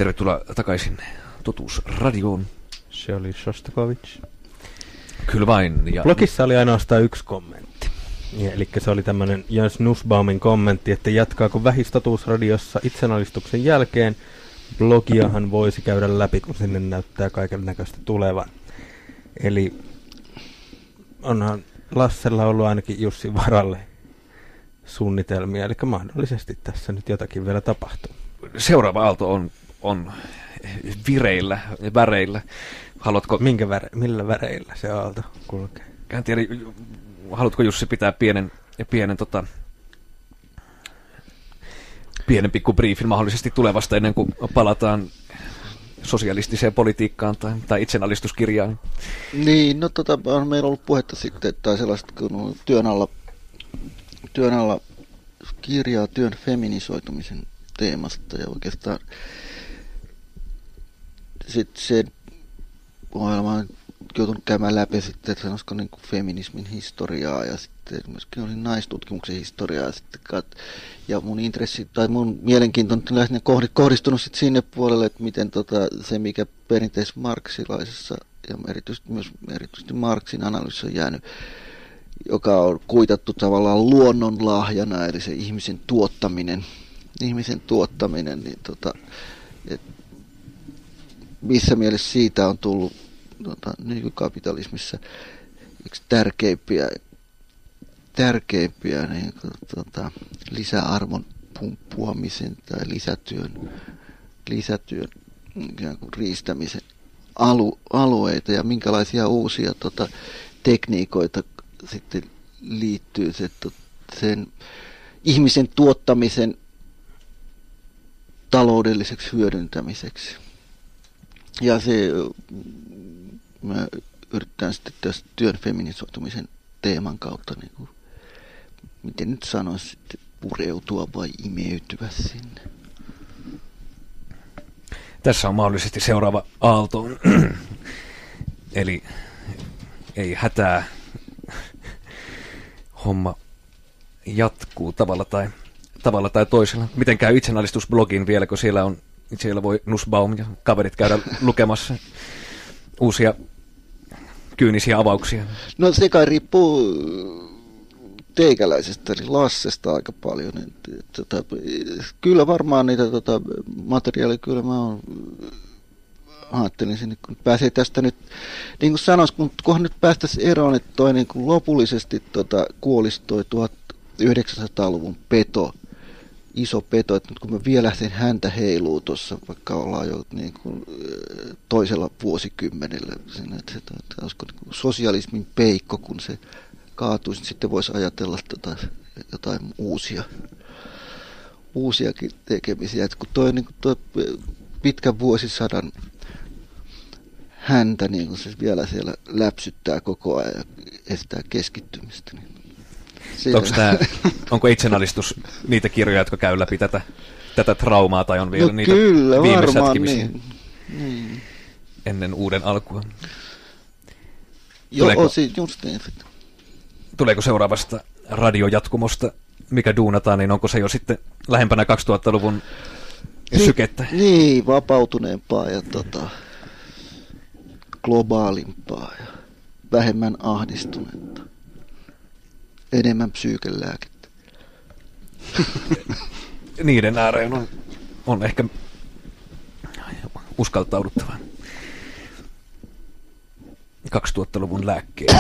Tervetuloa takaisin Totuusradioon. Se oli Shostakovich. Kyllä vain. Ja blogissa oli ainoastaan yksi kommentti. Eli se oli tämmöinen Jens Nussbaumin kommentti, että jatkaako Vähistotuusradiossa itsenäistyksen jälkeen. Blogiahan voisi käydä läpi, kun sinne näyttää kaiken näköistä tulevan. Eli onhan Lassella ollut ainakin Jussi Varalle suunnitelmia, eli mahdollisesti tässä nyt jotakin vielä tapahtuu. Seuraava aalto on vireillä, väreillä. Haluatko... Millä väreillä se aalto kulkee? En tiedä, haluatko Jussi pitää pienen pienen pikku briefin mahdollisesti tulevasta ennen kuin palataan sosialistiseen politiikkaan tai itsenäistyskirjaan? Niin, no on meillä ollut puhetta sitten, tai sellaista kun työn alla kirjaa työn feminisoitumisen teemasta, ja oikeastaan sitten se ohjelma on joutunut käymään läpi sitten, että sanoisiko niin kuin feminismin historiaa ja sitten myöskin oli naistutkimuksen historiaa ja mun intressi tai mun mielenkiinto on lähinnä kohdistunut sitten sinne puolelle, että miten se mikä perinteis-marksilaisessa ja erityisesti Marxin analyysissä on jäänyt, joka on kuitattu tavallaan luonnonlahjana, eli se ihmisen tuottaminen, niin missä mielessä siitä on tullut nykykapitalismissa yksi tärkeimpiä niin, lisäarvon pumppuamisen tai lisätyön ikään kuin riistämisen alueita ja minkälaisia uusia tekniikoita sitten liittyy sen ihmisen tuottamisen taloudelliseksi hyödyntämiseksi. Ja mä yritän sitten tästä työn feminisoitumisen teeman kautta, niin kuin, miten nyt sanoisi, sitten pureutua vai imeytyä sinne. Tässä on mahdollisesti seuraava aalto. Eli ei hätää. Homma jatkuu tavalla tai toisella. Miten käy itsenäistysblogin vielä, kun siellä voi Nussbaum ja kaverit käydä lukemassa uusia kyynisiä avauksia? No se kai riippuu teikäläisestä, eli Lassesta aika paljon. Kyllä varmaan niitä materiaalia, kyllä mä ajattelin sinne, kun pääsee tästä nyt, niin kuin sanoisi, kunhan nyt päästäisiin eroon, että toi niin kuin lopullisesti kuolisi toi 1900-luvun peto, iso peto, että nyt kun me vielä sen häntä heiluu tuossa, vaikka ollaan jo niin kuin toisella vuosikymmenellä, että olisiko niin kuin sosialismin peikko, kun se kaatuisi, niin sitten voisi ajatella jotain uusiakin tekemisiä. Että kun toi, niin kuin toi pitkän vuosisadan häntä, niin kun se vielä siellä läpsyttää koko ajan ja estää keskittymistä, niin onko itsenäistys niitä kirjoja, jotka käy läpi tätä traumaa, tai on vielä niitä kyllä, viime varmaan, sätkimisiä niin. Ennen uuden alkua? Tuleeko seuraavasta radiojatkumosta, mikä duunataan, niin onko se jo sitten lähempänä 2000-luvun sykettä? Niin, vapautuneempaa ja globaalimpaa ja vähemmän ahdistuneita. Enemmän psyykelääkettä. Niiden ääreen on ehkä uskaltauduttava 2000-luvun lääkkeet.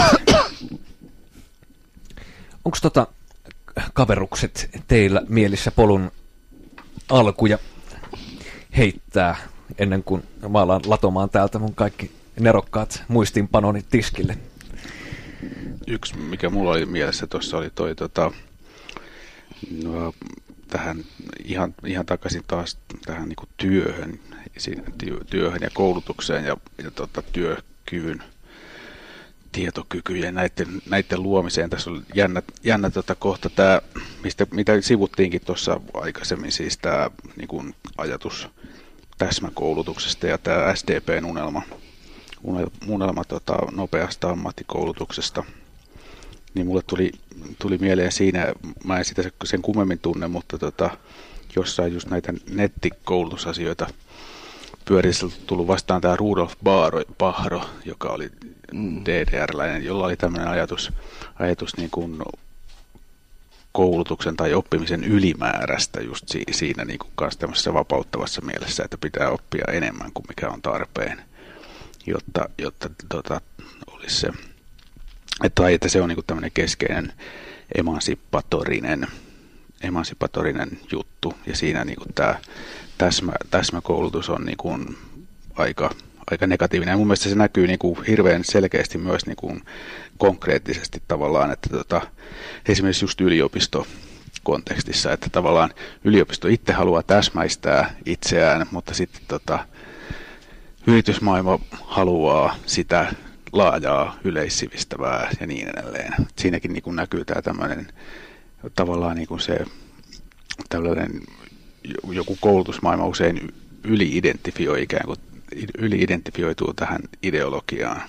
Onko kaverukset teillä mielissä polun alkuja heittää ennen kuin mä alan latomaan täältä mun kaikki nerokkaat muistiinpanoni tiskille? Yksi, mikä mulla oli mielessä tuossa, oli toi tähän ihan takaisin taas tähän niinku työhön ja koulutukseen ja työkyvyn, tietokykyjen näiden luomiseen. Tässä on jännä kohta tämä, mitä sivuttiinkin tuossa aikaisemmin, siis tämä niinku ajatus täsmäkoulutuksesta ja tämä SDPn unelma nopeasta ammattikoulutuksesta. Niin mulle tuli mieleen siinä, mä en sitä sen kummemmin tunne, mutta jossain just näitä nettikoulutusasioita pyörissä tullut vastaan tämä Rudolf Bahro, joka oli DDR-läinen, jolla oli tämmöinen ajatus niin kuin koulutuksen tai oppimisen ylimääräistä just siinä niin kuin kanssa tämmöisessä vapauttavassa mielessä, että pitää oppia enemmän kuin mikä on tarpeen, jotta olisi se, että se on niin kuin tämmöinen keskeinen emansipatorinen juttu, ja siinä niin kuin tämä täsmäkoulutus on niin kuin aika negatiivinen. Ja mun mielestä se näkyy niin kuin hirveän selkeästi myös niin kuin konkreettisesti tavallaan, että esimerkiksi just yliopistokontekstissa, että tavallaan yliopisto itse haluaa täsmäistää itseään, mutta sitten yritysmaailma haluaa sitä laajaa, yleissivistävää ja niin edelleen. Siinäkin niin kuin näkyy tämä tämmöinen tavallaan niin kuin se tällainen joku koulutusmaailma usein yli-identifioituu tähän ideologiaan.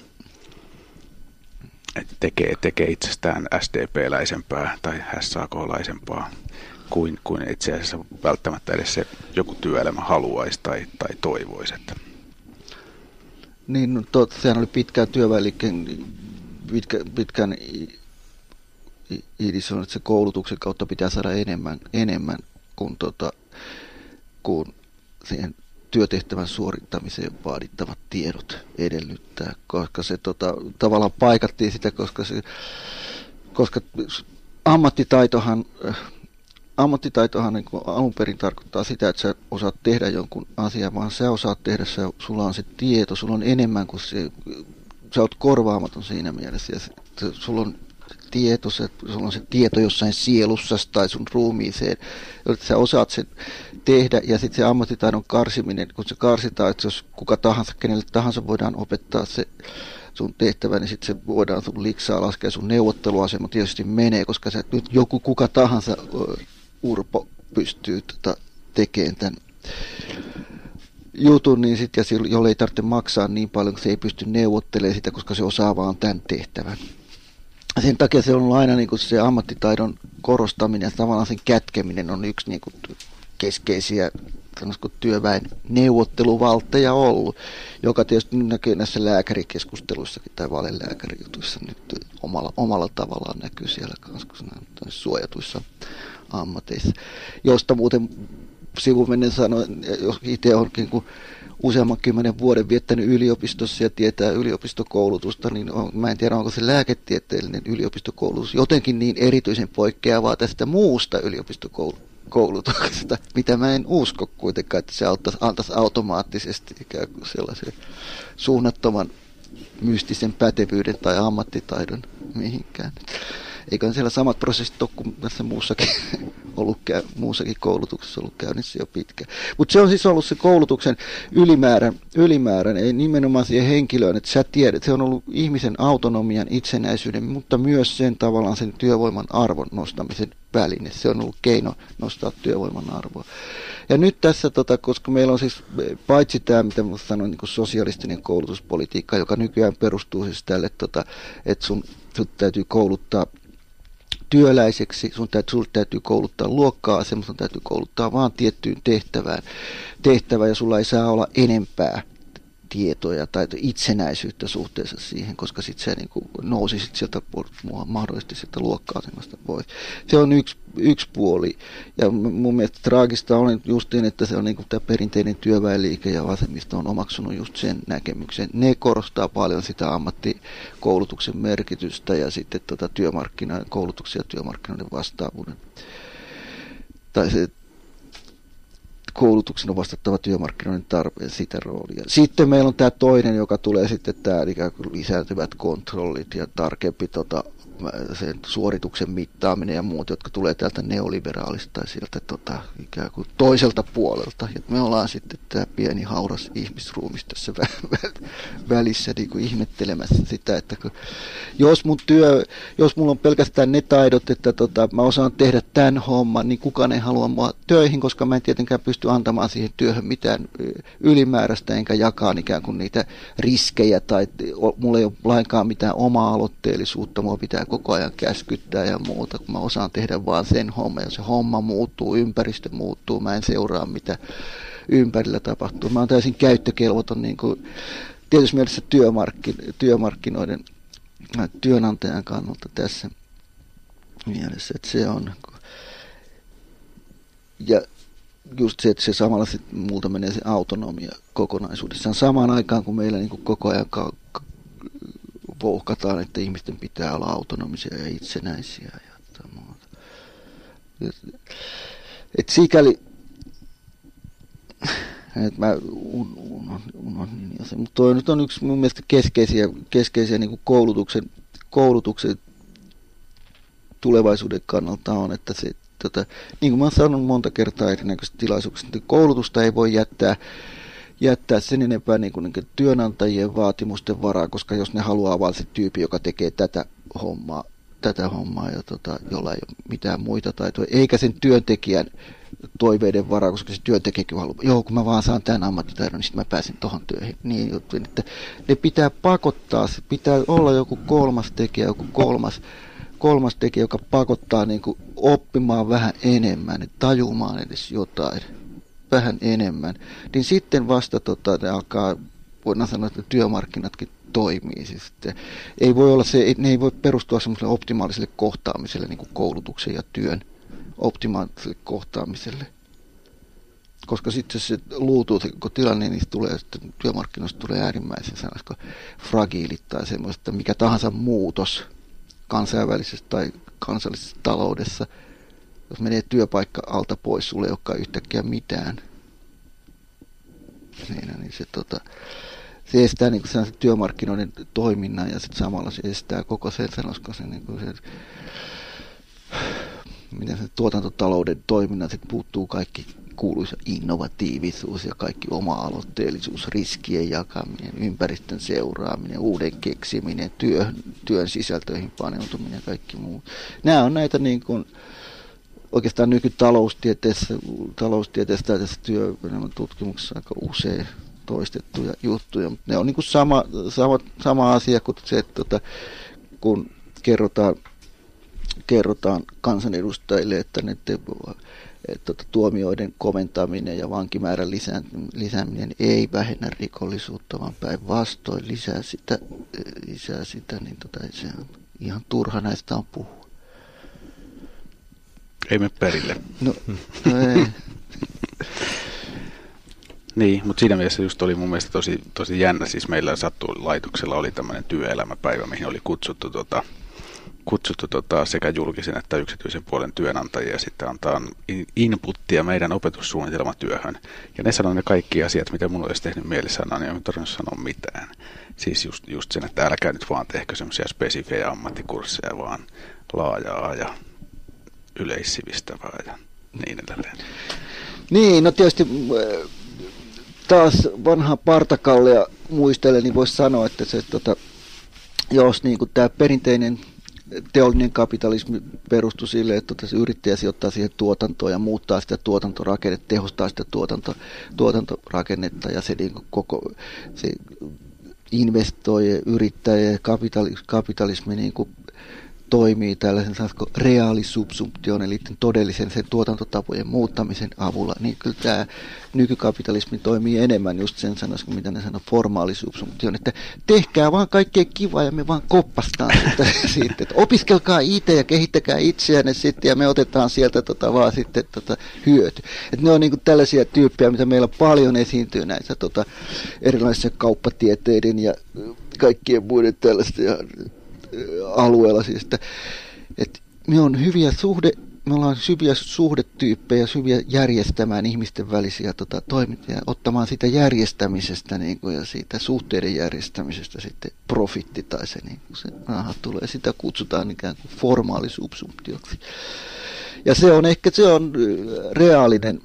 Että tekee itsestään SDP-läisempää tai SAK-laisempaa kuin itse asiassa välttämättä edes se joku työelämä haluaisi tai toivoisi. Että. Niin, no, sehän oli pitkään työväenliikkeen pitkään idis on, että se koulutuksen kautta pitää saada enemmän kuin siihen työtehtävän suorittamiseen vaadittavat tiedot edellyttää, koska se tavallaan paikattiin sitä, koska ammattitaitohan niin kuin alun perin tarkoittaa sitä, että sä osaat tehdä jonkun asian, vaan sä osaat tehdä, sulla on se tieto, sulla on enemmän kuin se, sä oot korvaamaton siinä mielessä, ja sulla on sulla on se tieto jossain sielussa tai sun ruumiiseen, jotta sä osaat sen tehdä, ja sitten se ammattitaidon karsiminen, kun se karsitaan, että jos kuka tahansa, kenelle tahansa voidaan opettaa se sun tehtävä, niin sitten se voidaan sun liksaa laskea, sun neuvotteluasema tietysti menee, koska se, nyt kuka tahansa Urpo pystyy tekemään tämän jutun, niin sit, ja jolle ei tarvitse maksaa niin paljon, se ei pysty neuvottelemaan sitä, koska se osaa vaan tämän tehtävän. Sen takia se on aina niin kuin se ammattitaidon korostaminen ja tavallaan sen kätkeminen on yksi niin kuin keskeisiä työväen neuvotteluvaltteja ollut, joka tietysti näkyy näissä lääkärikeskusteluissakin tai valelääkärijutuissa nyt omalla tavallaan näkyy siellä kanssa, kun suojatuissa ammateissa, josta muuten sivumennen sanoen, jos itse onkin kuin useamman 10 vuoden viettänyt yliopistossa ja tietää yliopistokoulutusta, niin mä en tiedä, onko se lääketieteellinen yliopistokoulutus jotenkin niin erityisen poikkeavaa tästä muusta yliopistokoulutuksesta, mitä mä en usko kuitenkaan, että se antaisi automaattisesti ikään kuin sellaisen suunnattoman mystisen pätevyyden tai ammattitaidon mihinkään. Eiköhän siellä samat prosessit ole kuin tässä muussakin koulutuksessa ollut käynnissä jo pitkään. Mutta se on siis ollut se koulutuksen ylimäärän, ei nimenomaan siihen henkilöön, että sä tiedät, se on ollut ihmisen autonomian, itsenäisyyden, mutta myös sen tavallaan sen työvoiman arvon nostamisen väline. Se on ollut keino nostaa työvoiman arvoa. Ja nyt tässä, koska meillä on siis paitsi tämä, mitä sanoin, niin kuin sosialistinen koulutuspolitiikka, joka nykyään perustuu siis tälle, että sun täytyy kouluttaa työläiseksi, sun täytyy kouluttaa luokka-asemaan, sun täytyy kouluttaa vaan tiettyyn tehtävään ja sulla ei saa olla enempää tietoja tai itsenäisyyttä suhteessa siihen, koska sitten sä niin nousisit sieltä mahdollisesti sieltä luokka-asemasta pois. Se on yksi puoli. Ja mun mielestä traagista on justiin, että se on niin tämä perinteinen työväenliike ja vasemmisto on omaksunut just sen näkemyksen. Ne korostaa paljon sitä ammattikoulutuksen merkitystä ja sitten koulutuksen ja työmarkkinoiden vastaavuuden. Tai se koulutuksen on vastattava työmarkkinoiden tarpeen sitä roolia. Sitten meillä on tämä toinen, joka tulee sitten tämä ikään kuin lisääntyvät kontrollit ja tarkempi sen suorituksen mittaaminen ja muut, jotka tulee täältä neoliberaalista tai sieltä ikään kuin toiselta puolelta. Ja me ollaan sitten tämä pieni hauras ihmisruumis tässä välissä niin kuin ihmettelemässä sitä, että jos mulla on pelkästään ne taidot, että mä osaan tehdä tämän homman, niin kukaan ei halua mua töihin, koska mä en tietenkään pysty antamaan siihen työhön mitään ylimääräistä, enkä jakaa ikään kuin niitä riskejä, tai mulla ei ole lainkaan mitään oma-aloitteellisuutta, mua pitää koko ajan käskyttää ja muuta, kun mä osaan tehdä vaan sen homman, ja se homma muuttuu, ympäristö muuttuu, mä en seuraa ympärillä tapahtuu. Mä oon täysin käyttökelvoton niin kuin, tietysti mielessä työmarkkinoiden työnantajan kannalta tässä mielessä, että se on. Ja just se, että se samalla multa menee se autonomia kokonaisuudessaan samaan aikaan, kun meillä niin kuin koko ajan vouhkataan, että ihmisten pitää olla autonomisia ja itsenäisiä ja muuta. Et sikäli, että mä unohdin jo sen, mutta toi nyt on yksi mun mielestä keskeisiä niin kuin koulutuksen tulevaisuuden kannalta on, että se, niin kuin mä oon sanonut monta kertaa erinäköisistä tilaisuuksista, että koulutusta ei voi jättää sen enempää niin kuin työnantajien vaatimusten varaa, koska jos ne haluaa vaan se tyyppi, joka tekee tätä hommaa ja jolla ei ole mitään muita taitoja, eikä sen työntekijän toiveiden varaa, koska se työntekijäkin haluaa, kun mä vaan saan tämän ammattitaidon, niin sitten mä pääsen tohon työhön. Niin juttuun, että ne pitää pakottaa, se pitää olla joku kolmas tekijä, kolmas tekijä, joka pakottaa niin kuin oppimaan vähän enemmän, tajumaan edes jotain vähän enemmän, niin sitten vasta ne alkaa, voidaan sanoa, että työmarkkinatkin toimii. Siis, ei voi olla ne ei voi perustua semmoiselle optimaaliselle kohtaamiselle, niin kuin koulutuksen ja työn optimaaliselle kohtaamiselle. Koska sitten se luutuu, kun tilanne niin työmarkkinoista tulee äärimmäisen sanoisiko fragiilit tai semmoista, että mikä tahansa muutos kansainvälisessä tai kansallisessa taloudessa, jos menee työpaikka alta pois, sulle ei olekaan yhtäkkiä mitään. Siinä, niin se estää niin se työmarkkinoiden toiminnan ja sitten samalla se estää koko sen, sanoisiko se, niin se miten se tuotantotalouden toiminnan, sitten puuttuu kaikki kuuluisa innovatiivisuus ja kaikki oma-aloitteellisuus, riskien jakaminen, ympäristön seuraaminen, uuden keksiminen, työn sisältöihin paneutuminen ja kaikki muu. Nämä on näitä niin kuin oikeastaan nykytaloustieteessä tai tässä työelämän tutkimuksessa aika usein toistettuja juttuja, mutta ne on niin kuin sama asia kuin se, että kun kerrotaan kansanedustajille, että tuomioiden koventaminen ja vankimäärän lisääminen ei vähennä rikollisuutta, vaan päinvastoin lisää sitä, niin se on ihan turha näistä on puhua. Ei mene perille. No ei. Niin, mutta siinä mielessä just oli mun mielestä tosi jännä. Siis meillä laitoksella oli tämmöinen työelämäpäivä, mihin oli kutsuttu sekä julkisen että yksityisen puolen työnantajia sitten antaa inputtia meidän opetussuunnitelmatyöhön. Ja ne sanoi ne kaikki asiat, mitä mun olisi tehnyt mieli sanoa, niin en tarvinnut sanoa mitään. Siis just sen, että älkää nyt vaan tehkö semmoisia spesifejä ammattikursseja, vaan laajaa ja yleissivistävää ja niin edelleen. Niin, no tietysti taas vanhaa Partakallia muistellen, niin voisi sanoa, että se, jos niin tämä perinteinen teollinen kapitalismi perustui sille, että se yrittäjä sijoittaa siihen tuotantoon ja muuttaa sitä tuotantorakennetta, tehostaa sitä tuotantorakennetta ja se, niin se investoi, yrittäjä ja kapitalismi niin toimii tällaisen reaalisubsumption, eli todellisen sen tuotantotapojen muuttamisen avulla, niin kyllä tämä nykykapitalismi toimii enemmän just sen sanoisiko, mitä ne sanoo, formaalisubsumption, että tehkää vaan kaikkea kivaa ja me vaan koppastaan siitä, että opiskelkaa IT ja kehittäkää itseänne sitten ja me otetaan sieltä vaan sitten hyöty. Että ne on niinku tällaisia tyyppejä, mitä meillä paljon esiintyy näissä erilaisissa kauppatieteiden ja kaikkien muiden tällaisten alueella siis, että me ollaan hyviä suhdetyyppejä, hyviä järjestämään ihmisten välisiä toimintoja, ottamaan siitä järjestämisestä niin kuin, ja siitä suhteiden järjestämisestä sitten profitti tai se, niin kuin se raha tulee. Sitä kutsutaan ikään kuin formaalisuubsumptioksi. Ja se on reaalinen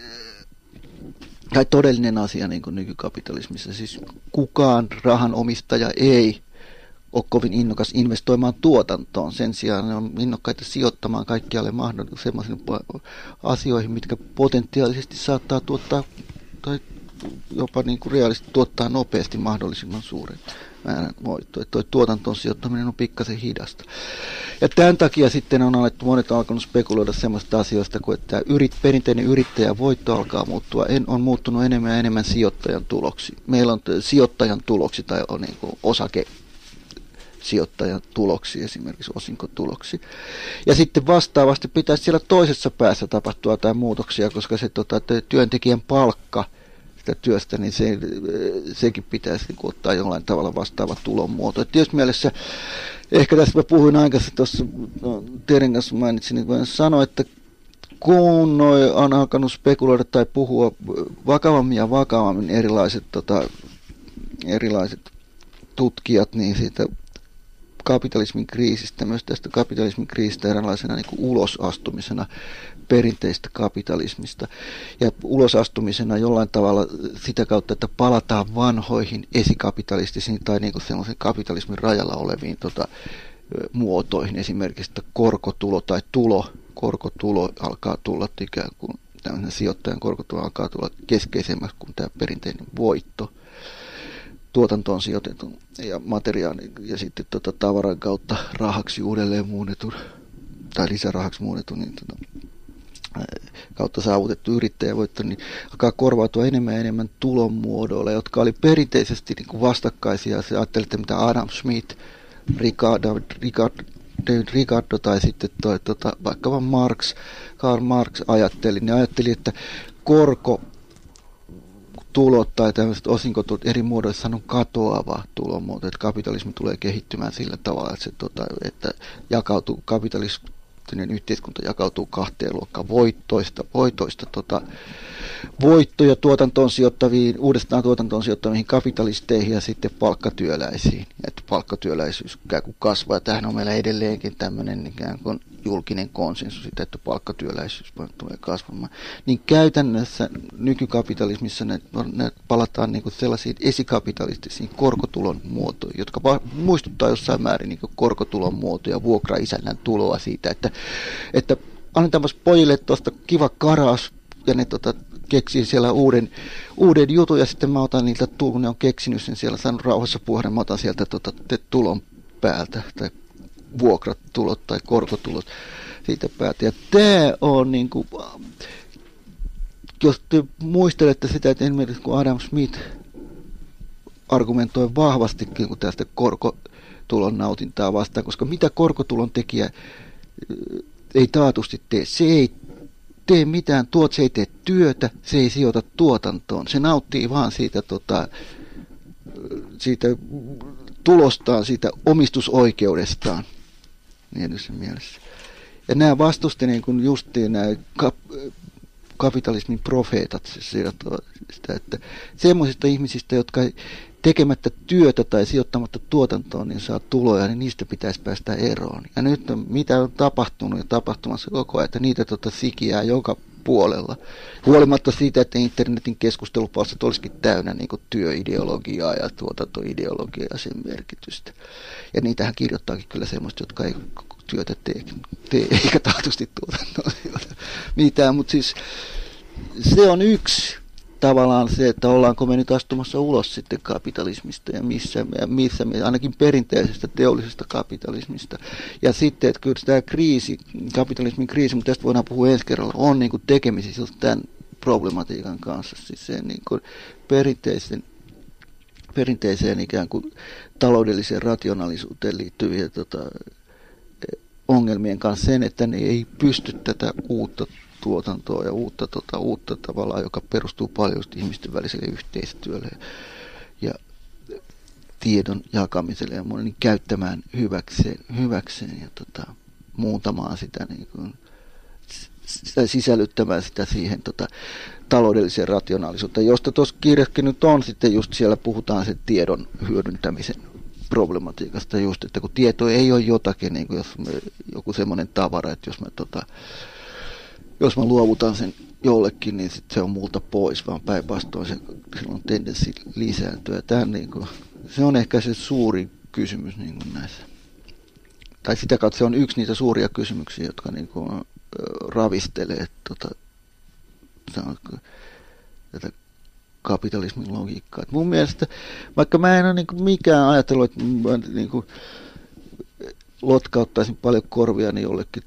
tai todellinen asia niin kuin nykykapitalismissa. Siis kukaan rahan omistaja ei ole kovin innokas investoimaan tuotantoon. Sen sijaan ne on innokkaita sijoittamaan kaikkialle sellaisiin asioihin, mitkä potentiaalisesti saattaa tuottaa tai jopa niin kuin reaalisesti tuottaa nopeasti mahdollisimman suuren määrän voittoa. Tuo tuotantoon sijoittaminen on pikkasen hidasta. Ja tämän takia sitten on alettu, monet alkanut spekuloida sellaista asioista, kuin että perinteinen yrittäjän voitto alkaa muuttua, on muuttunut enemmän ja enemmän sijoittajan tuloksi. Meillä on sijoittajan tuloksi tai on niin kuin sijoittajan tuloksi, esimerkiksi osinkotuloksi. Ja sitten vastaavasti pitäisi siellä toisessa päässä tapahtua jotain muutoksia, koska se työntekijän palkka sitä työstä, niin sekin pitäisi niin ottaa jollain tavalla vastaava tulon muoto. Et tietysti mielessä, ehkä tässä mä puhuin aikaisemmin tuossa, Terin kanssa mainitsin, niin voin sanoa, että kun on alkanut spekuloida tai puhua vakavammin ja vakavammin erilaiset tutkijat, niin siitä kapitalismin kriisistä, myös tästä kapitalismin kriisistä eräänlaisena niin kuin ulosastumisena perinteistä kapitalismista ja ulosastumisena jollain tavalla sitä kautta, että palataan vanhoihin esikapitalistisiin tai niin kuin sellaisen kapitalismin rajalla oleviin muotoihin, esimerkiksi korkotulo tai korkotulo alkaa tulla ikään kuin tämmöinen sijoittajan korkotulo alkaa tulla keskeisemmäksi kuin tämä perinteinen voitto. Tuotantoon sijoitetun ja materiaalin ja sitten tavaran kautta rahaksi uudelleen muunnetun tai lisärahaksi muunnetun niin kautta saavutettu yrittäjävoitto, niin alkaa korvautua enemmän ja enemmän tulon muodoilla, jotka oli perinteisesti niin kuin vastakkaisia. Se ajattelitte, mitä Adam Smith, David Ricardo tai sitten vaikka Karl Marx ajatteli. Ne ajatteli, että tulot tai tämmöiset osinkotulot eri muodoissa on katoava tulomuoto, että kapitalismi tulee kehittymään sillä tavalla, että, että jakautuu kapitalistinen yhteiskunta jakautuu kahteen luokkaan voittoja tuotantoon sijoittaviin, uudestaan tuotantoon sijoittaviin kapitalisteihin ja sitten palkkatyöläisiin. Että palkkatyöläisyys ikään kuin kasvaa. Tämähän on meillä edelleenkin tämmöinen ikään kuin julkinen konsensus, että palkkatyöläisyys tulee kasvamaan. Niin käytännössä nykykapitalismissa ne palataan niin kuin sellaisiin esikapitalistisiin korkotulon muotoihin, jotka muistuttaa jossain määrin niin kuin korkotulon muotoja, vuokraisännän tuloa siitä, että annetaanpas pojille tuosta kiva karaus, ja ne keksii siellä uuden jutun, ja sitten mä otan niiltä, kun ne on keksinyt sen siellä, saanut rauhassa puhua, mä otan sieltä tulon päältä, tai vuokratulot tai korkotulot siitä päältä. Ja tämä on niin kuin, jos te muistelette sitä, että esimerkiksi kun Adam Smith argumentoi vahvastikin kun tästä korkotulon nautintaa vastaan, koska mitä korkotulon tekijä ei taatusti tee, se ei tee mitään, se ei tee työtä, se ei sijoita tuotantoon, se nauttii vaan siitä tulostaan, siitä omistusoikeudestaan, niin mielessä. Ja nämä vastusti niin kuin justiin nämä kapitalismin profeetat, sitä, että semmoisista ihmisistä, jotka tekemättä työtä tai sijoittamatta tuotantoon, niin saa tuloja, niin niistä pitäisi päästä eroon. Ja nyt mitä on tapahtunut ja tapahtumassa koko ajan, että niitä sikiää joka puolella. Huolimatta siitä, että internetin keskustelupalstat olisikin täynnä niin kuin työideologiaa ja tuotantoideologiaa ja sen merkitystä. Ja niitähän kirjoittaakin kyllä semmoista, jotka ei työtä tee eikä taatusti tuotantoa mitään, mutta siis se on yksi tavallaan se, että ollaanko me nyt astumassa ulos sitten kapitalismista ja missä ainakin perinteisestä teollisesta kapitalismista. Ja sitten, että kyllä tämä kapitalismin kriisi, mutta tästä voidaan puhua ensi kerralla, on niin kuin tekemisissä just tämän problematiikan kanssa. Siis se niin kuin perinteiseen ikään kuin taloudelliseen rationaalisuuteen liittyviä ongelmien kanssa sen, että ne ei pysty tätä uutta tuotantoa ja uutta tavallaan, joka perustuu paljon ihmisten väliselle yhteistyölle ja tiedon jakamiselle ja niin käyttämään hyväkseen ja muuntamaan sitä, niin kuin, sisällyttämään sitä siihen taloudelliseen rationaalisuuteen, josta tuossa kirjassakin nyt on sitten just siellä puhutaan sen tiedon hyödyntämisen problematiikasta just, että kun tieto ei ole jotakin, niin kuin joku semmoinen tavara, että jos mä luovutan sen jollekin, niin sit se on multa pois, vaan päinvastoin sillä on tendenssi lisääntyä. Se on ehkä se suuri kysymys niin kuin näissä. Tai sitä kautta se on yksi niitä suuria kysymyksiä, jotka niin kuin, ravistelee tätä kapitalismin logiikkaa. Et mun mielestä, vaikka mä en ole niin kuin mikään ajatellut, että mä niin kuin lotkauttaisin paljon korviani jollekin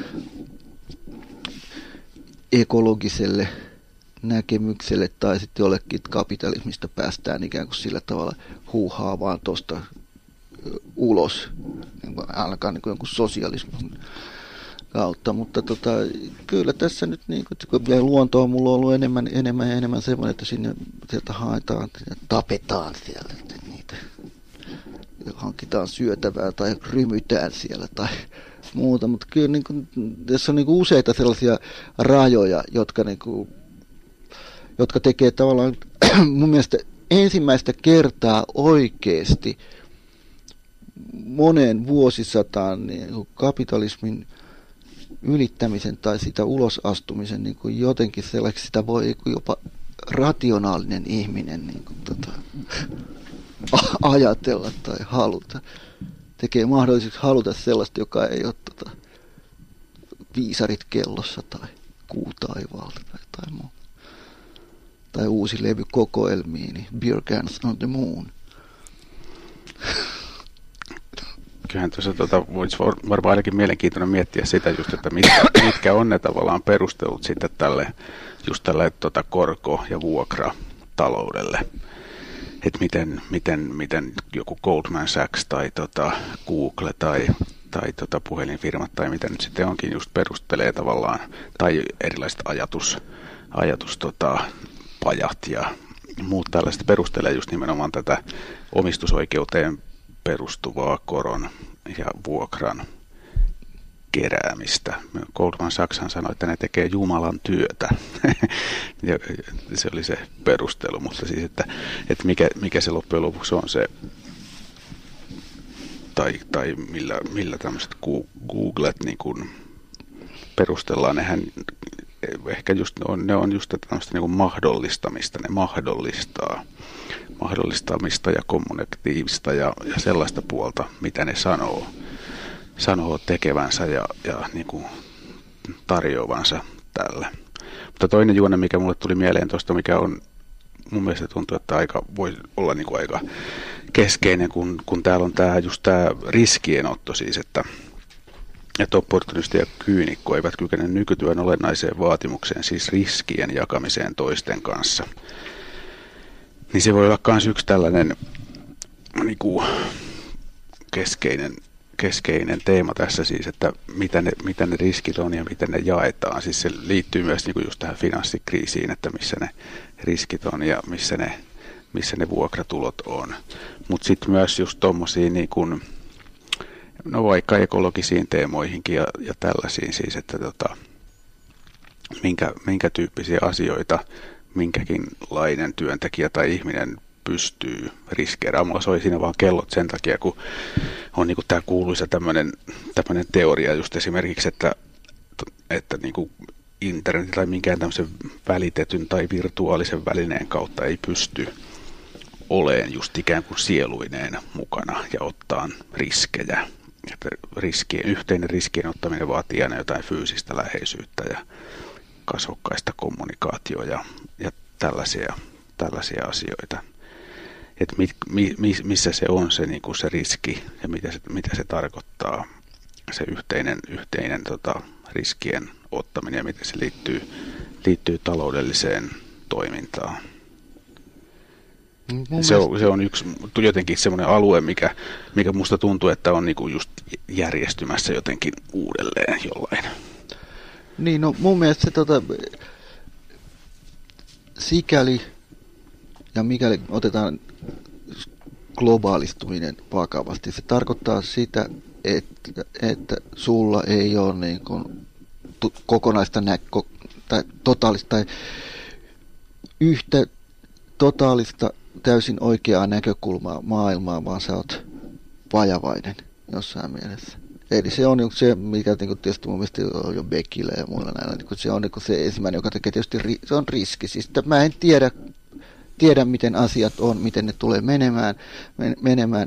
ekologiselle näkemykselle tai sitten jollekin kapitalismista päästään ikään kuin sillä tavalla huuhaa vaan tuosta ulos, alkaa niin kuin jonkun sosialismin kautta, mutta kyllä tässä nyt niin kuin luonto on mulla ollut enemmän semmoinen, että sieltä haetaan ja tapetaan siellä niitä, hankitaan syötävää tai rymytään siellä tai muuta, mutta kyllä niin kuin, tässä on niin kuin useita sellaisia rajoja, jotka tekee tavallaan mun mielestä ensimmäistä kertaa oikeasti moneen vuosisataan niin kapitalismin ylittämisen tai sitä ulosastumisen niin kuin jotenkin sellaiseksi, sitä voi jopa rationaalinen ihminen niin kuin, ajatella tai haluta. Tekee mahdolliseksi haluta sellaista, joka ei ole viisarit kellossa tai kuu taivaalta tai jotain muuta. Tai uusi levy kokoelmiini, Beer Cans on the Moon. Kyllähän tuossa voisi varmaan ainakin mielenkiintoinen miettiä sitä just, että mitkä on ne tavallaan perustelut sitten tälle korko- ja vuokrataloudelle. Että miten joku Goldman Sachs tai Google tai puhelinfirmat tai mitä nyt sitten onkin just perustelee tavallaan, tai erilaiset pajat ja muut tällaiset perustelee just nimenomaan tätä omistusoikeuteen perustuvaa koron ja vuokran keräämistä. Goldman Sachshan sanoi, että ne tekee Jumalan työtä. Ja se oli se perustelu, mutta siis, että mikä se loppujen lopuksi on se, tai millä tämmöiset Googlet niin kuin perustellaan, nehän ehkä just ne on just tämmöistä niin kuin mahdollistamista, ne mahdollistamista ja kommunikatiivista ja sellaista puolta, mitä ne sanoo tekevänsä ja niin kuin tarjoavansa tälle. Mutta toinen juone, mikä mulle tuli mieleen tuosta, mikä on mun mielestä tuntuu, että voi olla niin kuin aika keskeinen, kun täällä on tämä riskienotto siis, että opportunisti ja kyynikko eivät kykene nykytyön olennaiseen vaatimukseen, siis riskien jakamiseen toisten kanssa. Niin se voi olla myös yksi tällainen niin kuin keskeinen teema tässä siis, että mitä ne riskit on ja miten ne jaetaan. Siis se liittyy myös niin kuin just tähän finanssikriisiin, että missä ne riskit on ja missä ne vuokratulot on. Mutta sitten myös just tommosia niin kuin, no vaikka ekologisiin teemoihinkin ja tällaisiin siis, että minkä tyyppisiä asioita minkäkinlainen työntekijä tai ihminen pystyy riskeeraamaan. Mulla soi siinä vaan kellot sen takia, kun on niinku tämä kuuluisa tämmöinen teoria just esimerkiksi, että niinku internet tai minkään tämmöisen välitetyn tai virtuaalisen välineen kautta ei pysty oleen just ikään kuin sieluineen mukana ja ottaa riskejä. Että yhteinen riskien ottaminen vaatii aina jotain fyysistä läheisyyttä ja kasvokkaista kommunikaatioa ja tällaisia asioita. Että missä se on se, niin kuin se riski ja mitä se tarkoittaa, se yhteinen riskien ottaminen ja miten se liittyy taloudelliseen toimintaan. Se on yksi jotenkin semmoinen alue, mikä musta tuntuu, että on niinku just järjestymässä jotenkin uudelleen jollain. Niin, no mun mielestä se sikäli ja mikäli otetaan globaalistuminen vakavasti, se tarkoittaa sitä, että sulla ei ole niin kuin kokonaista tai totaalista tai yhtä totaalista täysin oikeaa näkökulmaa maailmaa, vaan sä oot vajavainen jossain mielessä. Eli se on se, mikä tietysti mun mielestä on jo Beckillä ja muilla näillä, se on se ensimmäinen, joka tekee tietysti, se on riski. Siis, mä en tiedä, miten asiat on, miten ne tulee menemään.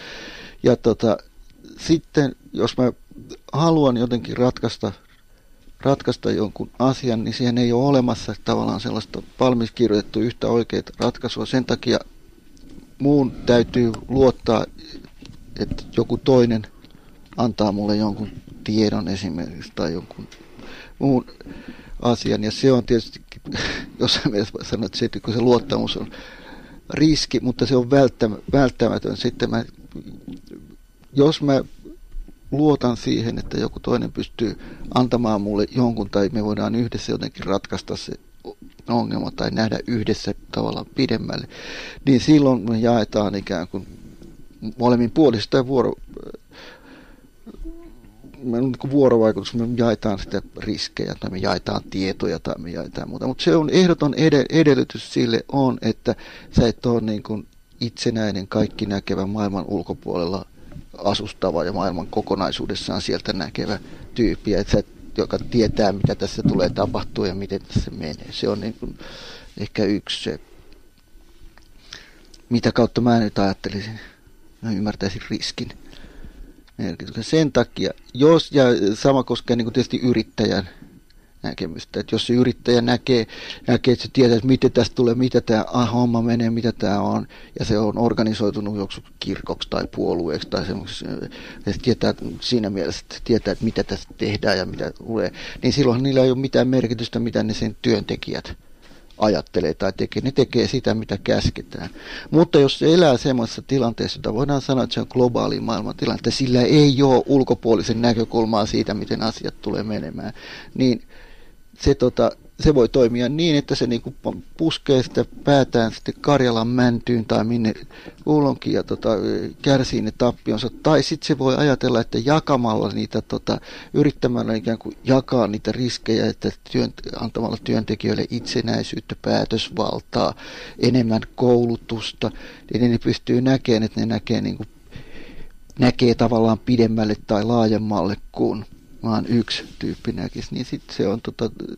Ja sitten, jos mä haluan jotenkin ratkaista ratkaista jonkun asian, niin siihen ei ole olemassa tavallaan sellaista valmis kirjoitettu yhtä oikeaa ratkaisua. Sen takia muun täytyy luottaa, että joku toinen antaa mulle jonkun tiedon esimerkiksi tai jonkun muun asian. Ja se on tietysti, jossain mielessä voi sanoa, että kun se luottamus on riski, mutta se on välttämätön. Sitten jos mä luotan siihen, että joku toinen pystyy antamaan mulle jonkun tai me voidaan yhdessä jotenkin ratkaista se ongelma tai nähdä yhdessä tavallaan pidemmälle, niin silloin me jaetaan ikään kuin molemmin puolista ja vuorovaikutus, me jaetaan sitä riskejä tai me jaetaan tietoja tai me jaetaan muuta. Mutta se on ehdoton edellytys sille on, että sä et ole niin kuin itsenäinen, kaikki näkevä maailman ulkopuolella asustava ja maailman kokonaisuudessaan sieltä näkevä tyyppi, että joka tietää, mitä tässä tulee tapahtua ja miten tässä menee. Se on niin kuin ehkä yksi se, mitä kautta mä nyt ajattelisin. Mä ymmärtäisin riskin merkityksen. Sen takia, ja sama koskee niin kuin tietysti yrittäjän näkemystä, että jos se yrittäjä näkee, että se tietää, että miten tästä tulee, mitä tämä homma menee, mitä tämä on, ja se on organisoitunut joku kirkoksi tai puolueeksi tai semmoisessa, ja se tietää siinä mielessä, että tietää, että mitä tästä tehdään ja mitä tulee, niin silloin niillä ei ole mitään merkitystä, mitä ne sen työntekijät ajattelee tai tekee. Ne tekee sitä, mitä käsketään. Mutta jos se elää semmoisessa tilanteessa, jota voidaan sanoa, että se on globaali maailmantilanne, että sillä ei ole ulkopuolisen näkökulmaa siitä, miten asiat tulee menemään, niin se voi toimia niin, että se niinku puskee sitä päätään sitten Karjalan mäntyyn tai minne kulloinkin ja kärsii ne tappionsa. Tai sitten se voi ajatella, että jakamalla niitä, yrittämällä ikään kuin jakaa niitä riskejä, että antamalla työntekijöille itsenäisyyttä, päätösvaltaa, enemmän koulutusta, niin ne pystyy näkemään, että ne näkee tavallaan pidemmälle tai laajemmalle kuin vaan yksi tyyppi näkisi, niin sitten se on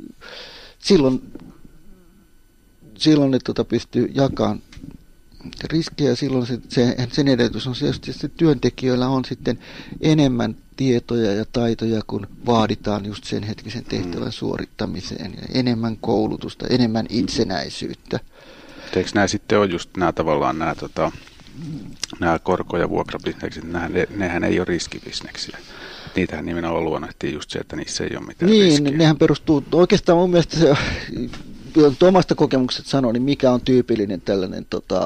silloin ne pystyy jakamaan riskejä, silloin sen edellytys on tietysti, että työntekijöillä on sitten enemmän tietoja ja taitoja, kun vaaditaan just sen hetkisen tehtävän suorittamiseen, ja enemmän koulutusta, enemmän itsenäisyyttä. Eikö nämä sitten ole just nämä tavallaan nämä korko- ja vuokrabisnekset, nehän ei ole riskibisneksiä. Niitähän nimenomaan luonnehtii just se, että niissä ei ole mitään riskiä. Niin, nehän perustuu, oikeastaan mun mielestä se, omasta kokemuksesta sanoo, niin mikä on tyypillinen tällainen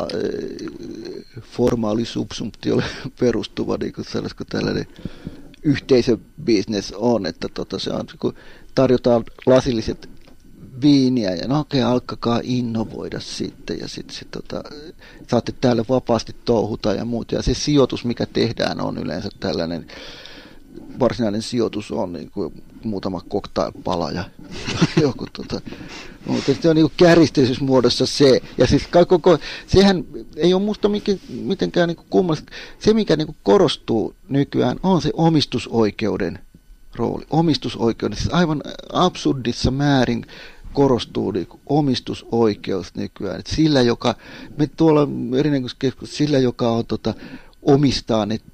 formaali subsumptiolle perustuva, niin kuin sellaisiko tällainen yhteisöbisnes on, että se on, kun tarjotaan lasilliset viiniä ja no okei, alkakaa innovoida sitten ja sitten saatte täällä vapaasti touhuta ja muuta. Ja se sijoitus, mikä tehdään, on yleensä tällainen, varsinainen sijoitus on niin kuin muutama cocktailpala ja joku mutta se on niin kuin kärjisteisysmuodossa se. Ja siis sehän ei ole musta mitenkään niin kuin kummallista. Se, mikä niin kuin korostuu nykyään, on se omistusoikeuden rooli. Omistusoikeuden, siis aivan absurdissa määrin korostuu niin kuin omistusoikeus nykyään. Et sillä, joka, me tuolla erinäköiskeskustelussa, sillä, joka on, omistaa ne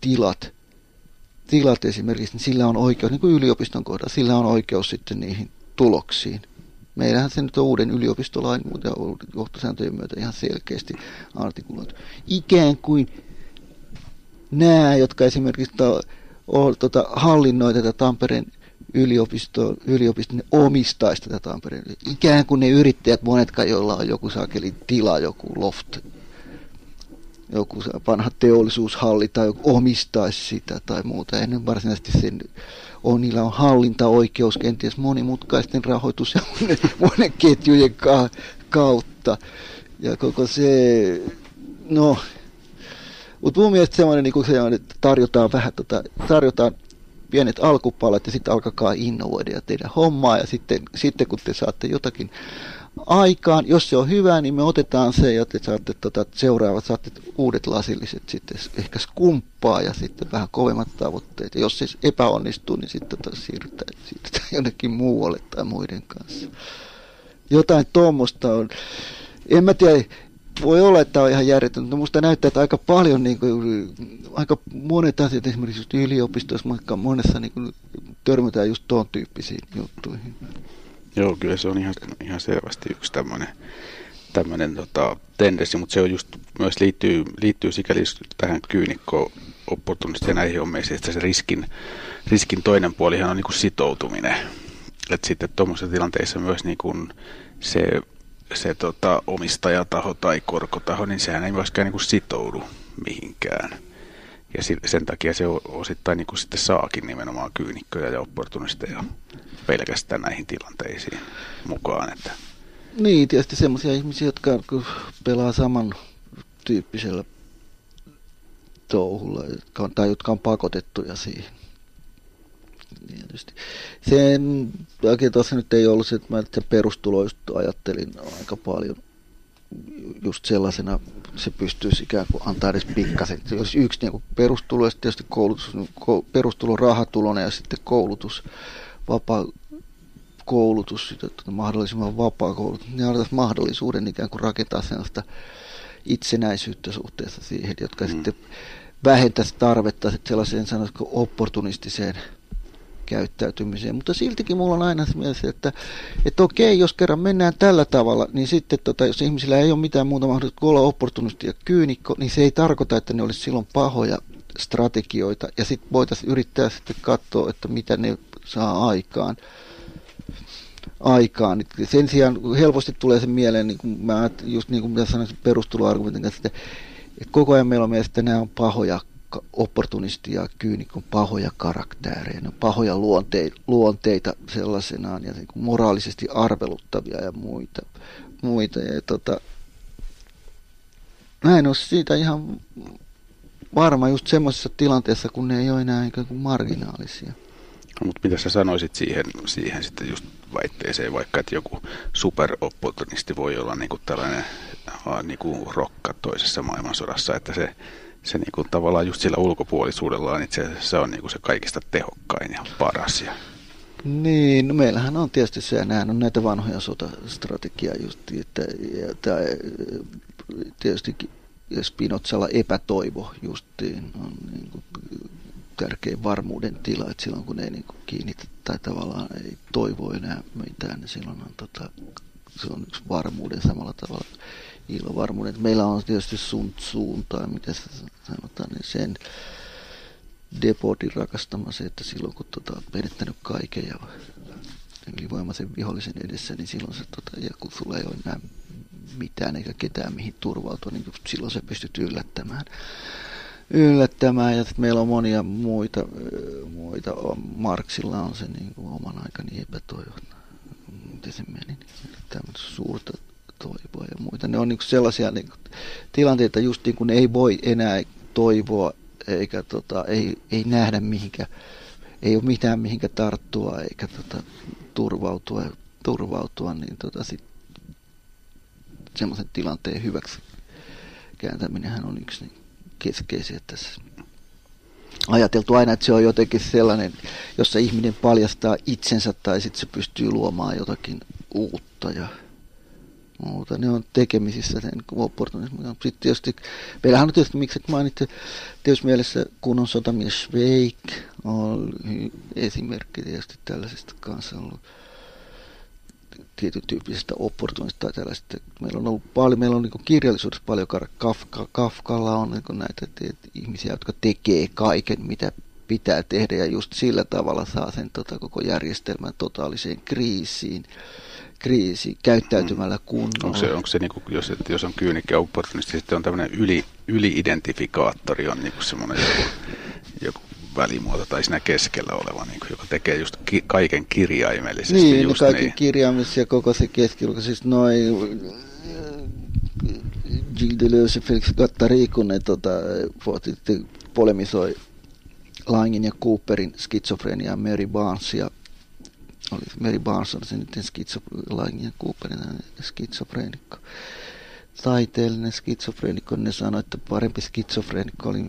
tilat esimerkiksi, niin sillä on oikeus, niin kuin yliopiston kohdalla, sillä on oikeus sitten niihin tuloksiin. Meillähän se nyt on uuden yliopistolain ja johtosääntöjen myötä ihan selkeästi artikuloitu. Ikään kuin nämä, jotka esimerkiksi hallinnoi tätä Tampereen yliopiston, ne omistaisi tätä Tampereen. Ikään kuin ne yrittäjät, monetkaan, joilla on joku saakeli tila, joku loft, joku vanha teollisuushalli tai joku omistaisi sitä tai muuta. Ennen varsinaisesti niillä on hallintaoikeus kenties monimutkaisten rahoitus- ja monen ketjujen kautta. Ja koko se, mutta mun mielestä semmoinen, että tarjotaan vähän, tarjotaan pienet alkupalat ja sitten alkakaa innovoida ja tehdä hommaa. Ja sitten kun te saatte jotakin aikaan, jos se on hyvä, niin me otetaan se ja te saatte seuraavat, saatte uudet lasilliset sitten ehkä skumppaa ja sitten vähän kovemmat tavoitteet. Ja jos se epäonnistuu, niin sitten siirrytään jonnekin muualle tai muiden kanssa. Jotain tuommoista on. En mä tiedä, voi olla, että on ihan järjetöntä, mutta musta näyttää, että aika paljon, aika monet asiat esimerkiksi just yliopistoissa, monessa törmätään just tuon tyyppisiin juttuihin. Joo, kyllä se on ihan selvästi yksi tämmöinen tendenssi, mutta se on just myös liittyy sikäli tähän kyynikko-opportunistiin ja näihin hommeisiin, että se riskin toinen puolihan on niin kuin sitoutuminen. Että sitten tuommoisessa tilanteessa myös niin kuin se omistajataho tai korkotaho, niin sehän ei myöskään niin kuin sitoudu mihinkään. Ja sen takia se osittain niin kuin sitten saakin nimenomaan kyynikköjä ja opportunisteja pelkästään näihin tilanteisiin mukaan. Että. Niin, tietysti semmoisia ihmisiä, jotka pelaa samantyyppisellä touhulla, jotka on pakotettuja siihen. Tietysti. Sen takia tuossa nyt ei ollut se, että mä perustulo just ajattelin aika paljon just sellaisena, se pystyisi ikään kuin antaa edes pikkasen. Jos yksi niin perustulo ja tietysti perustulo rahatulona ja sitten koulutus, vapaa koulutus, mahdollisimman vapaa koulutus, niin antaisi mahdollisuuden ikään kuin rakentaa sellaista itsenäisyyttä suhteessa siihen, jotka sitten vähentäisi tarvetta sellaiseen sanoisiko opportunistiseen käyttäytymiseen, mutta siltikin mulla on aina se mielessä, että okei, jos kerran mennään tällä tavalla, niin sitten jos ihmisillä ei ole mitään muuta mahdollisuutta kuin olla opportunisti ja kyynikko, niin se ei tarkoita, että ne olisi silloin pahoja strategioita, ja sitten voitaisiin yrittää sitten katsoa, että mitä ne saa aikaan. Sen sijaan helposti tulee se mieleen, niin kuin mä just niin kuin mitä sanoin perustuloargumentin kanssa, että koko ajan meillä on mielestä, että nämä on pahoja opportunistia ja kyynikon pahoja karaktäärejä, ne on pahoja luonteita sellaisenaan ja niin kuin moraalisesti arveluttavia ja muita. Ja mä en ole siitä ihan varma just semmoisessa tilanteessa, kun ne ei ole enää ikään kuin marginaalisia. No, mutta mitä sä sanoisit siihen sitten just väitteeseen, vaikka että joku superopportunisti voi olla niin kuin tällainen niin kuin rokka toisessa maailmansodassa, että se niin kuin tavallaan just sillä ulkopuolisuudellaan itse asiassa se on niin kuin se kaikista tehokkain ja paras. Niin, no meillähän on tietysti se, nämä on näitä vanhoja sotastrategiaa just, että tietysti Spinozalla epätoivo justiin on niin kuin tärkein varmuuden tila, että silloin kun ei niin kuin kiinnitä tai tavallaan ei toivo enää mitään, niin silloin on, se on yksi varmuuden samalla tavalla. Ilvarmuuden. Meillä on tietysti Sun Tsun tai mitä se sanotaan, niin sen Depotin rakastama se, että silloin kun on menettänyt kaiken ja ylivoimaisen vihollisen edessä, niin silloin se, ja kun sulla ei ole enää mitään eikä ketään mihin turvautua, niin silloin se pystyt yllättämään. Ja sitten meillä on monia muita. Marxilla on se niin kuin oman aikani epätoivo. Miten se meni? Niin tämmöistä suurta toivoa ja muita. Ne on niin kuin sellaisia niin kuin tilanteita, just niin kuin ei voi enää toivoa, eikä ei nähdä mihinkä, ei ole mitään mihinkä tarttua, eikä turvautua niin sit semmoisen tilanteen hyväksi kääntäminenhän on yksi niin keskeisiä tässä. Ajateltu aina, että se on jotenkin sellainen, jossa ihminen paljastaa itsensä tai sitten se pystyy luomaan jotakin uutta ja muuta. Ne on tekemisissä sen opportunismin. Sitten tietysti, meillähän on tietysti, miksi mainitsin, tietysti mielessä kunnon sotamies Schweik on esimerkki tietysti tällaisesta kanssa ollut tietyn tyyppisestä opportunista tai tällaista. Meillä on ollut paljon, meillä on niin kirjallisuudessa paljon Kafkalla on niin näitä ihmisiä, jotka tekee kaiken, mitä pitää tehdä ja just sillä tavalla saa sen koko järjestelmän totaaliseen kriisiin käyttäytymällä kunnolla. Onko se niinku, jos on kyynikkä ja opportunisti, sitten on tämmöinen yli-identifikaattori, on niinku semmoinen joku välimuoto tai siinä keskellä oleva, niinku, joka tekee just kaiken kirjaimellisesti. Niin, just kaiken niin. kirjaimellisesti ja koko se keskellä, siis Gilles Deleuze ja Felix Guattari, kun ne polemisoi Langin ja Cooperin skitsofrenia Mary Barnesia. Mary Barnes on se nyt Langin ja Cooperin skitsofreenikko. Taiteellinen skitsofreenikko, ne sanoi, että parempi skitsofreenikko oli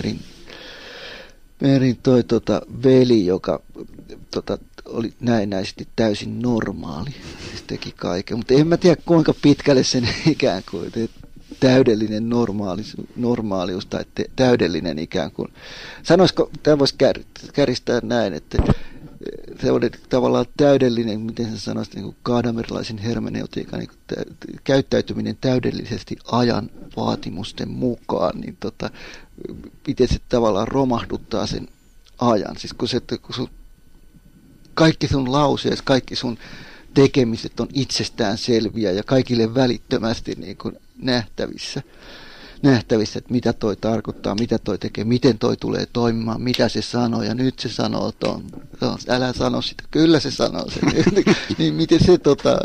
Merin veli, joka oli näennäisesti täysin normaali. Se teki kaiken, mutta en mä tiedä kuinka pitkälle sen ikään kuin täydellinen normaalius tai täydellinen ikään kuin. Sanoisiko, tämä voisi käristää näin, että se on tavallaan täydellinen, miten se sanoisi, niin kaadamerilaisen hermeneutiikan niin käyttäytyminen täydellisesti ajan vaatimusten mukaan, niin miten se tavallaan romahduttaa sen ajan. Siis kun kaikki sun lauseet, kaikki sun tekemiset on itsestään selviä ja kaikille välittömästi niin kuin nähtävissä, että mitä toi tarkoittaa, mitä toi tekee, miten toi tulee toimimaan, mitä se sanoo, ja nyt se sanoo ton. Älä sano sitä, kyllä se sanoo sen. Niin miten se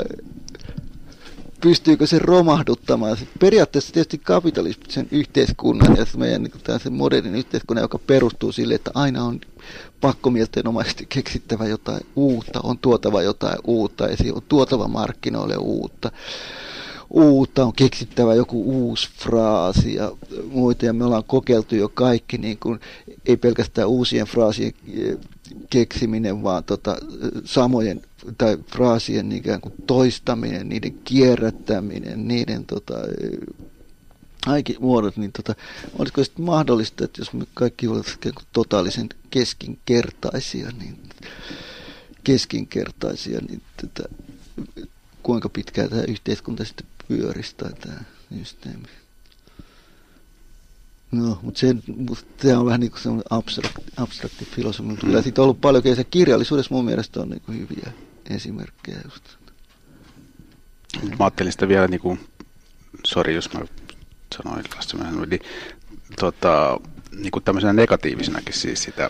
pystyykö se romahduttamaan? Periaatteessa tietysti kapitalismisen yhteiskunnan ja meidän niin se modernin yhteiskunnan, joka perustuu sille, että aina on pakkomielteenomaisesti keksittävä jotain uutta, on tuotava jotain uutta, ja on tuotava markkinoille uutta, on keksittävä joku uusi fraasi ja muita, ja me ollaan kokeiltu jo kaikki, niin kuin, ei pelkästään uusien fraasien keksiminen, vaan samojen tai fraasien ikään kuin toistaminen, niiden kierrättäminen, niiden kaikki muodot, niin olisiko sitten mahdollista, että jos me kaikki olisimme totaalisen keskinkertaisia, niin kuinka pitkään tämä yhteiskunta sitten pyöristää tämä systeemi. No, mutta se on vähän niin kuin semmoinen abstrakti filosofia, mutta kyllä siitä on ollut paljon, ja kirjallisuudessa mun mielestä on niin kuin hyviä esimerkkejä just. Mä ajattelin sitä vielä, niin kuin, sori jos mä sanoin niin kuin tämmöisenä negatiivisenakin siis sitä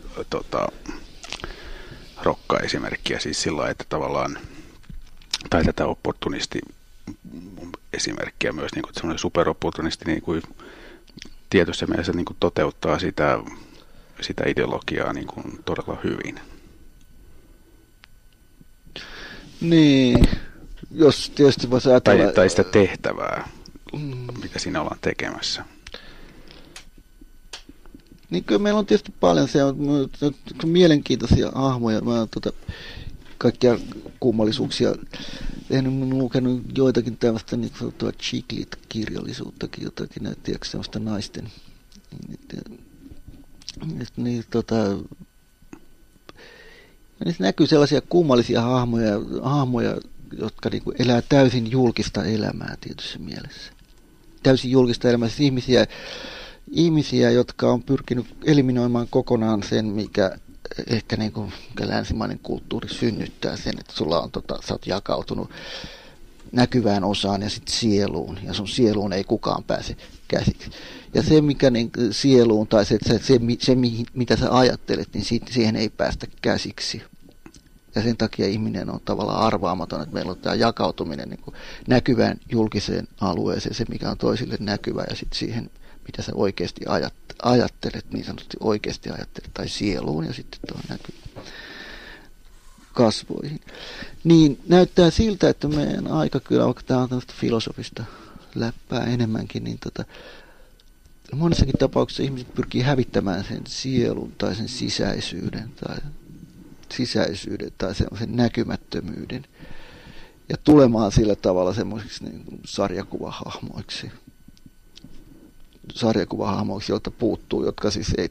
rokka-esimerkkiä siis sillä lailla, että tavallaan, tai tätä opportunisti-esimerkkiä myös, niin kuin semmoinen superopportunisti niin kuin tietyssä mielessä niin kuin toteuttaa sitä ideologiaa niin kuin todella hyvin. Niin, jos tietysti voisi ajatella... Tai sitä tehtävää, mitä siinä ollaan tekemässä. Niin kyllä meillä on tietysti paljon mielenkiintoisia hahmoja. Mä oon kaikkia kummallisuuksia tehnyt, lukenut joitakin tällaista niin sanottua chick-lit-kirjallisuuttakin, jotakin näyttiäkö semmoista naisten. Niissä näkyy sellaisia kummallisia hahmoja jotka niin kuin elää täysin julkista elämää tietyssä mielessä. Täysin julkista elämää, siis ihmisiä, jotka on pyrkinyt eliminoimaan kokonaan sen, mikä ehkä niin kuin länsimainen kulttuuri synnyttää sen, että sulla on, sä oot jakautunut näkyvään osaan ja sitten sieluun, ja sun sieluun ei kukaan pääse käsiksi. Ja se, mikä niin sieluun, tai se mitä sä ajattelet, niin siihen ei päästä käsiksi. Ja sen takia ihminen on tavallaan arvaamaton, että meillä on tämä jakautuminen niin kuin näkyvään julkiseen alueeseen, se mikä on toisille näkyvä, ja sitten siihen, mitä sä oikeasti ajattelet, niin sanotusti oikeasti ajattelet, tai sieluun, ja sitten tuo näkyy kasvoihin. Niin näyttää siltä, että meidän aika kyllä, vaikka tämä on tällaista filosofista läppää enemmänkin, niin monessakin tapauksessa ihmiset pyrkii hävittämään sen sielun tai sen sisäisyyden tai sen näkymättömyyden ja tulemaan sillä tavalla semmoisiksi niin kuin sarjakuvahahmoiksi, joilta puuttuu, jotka siis ei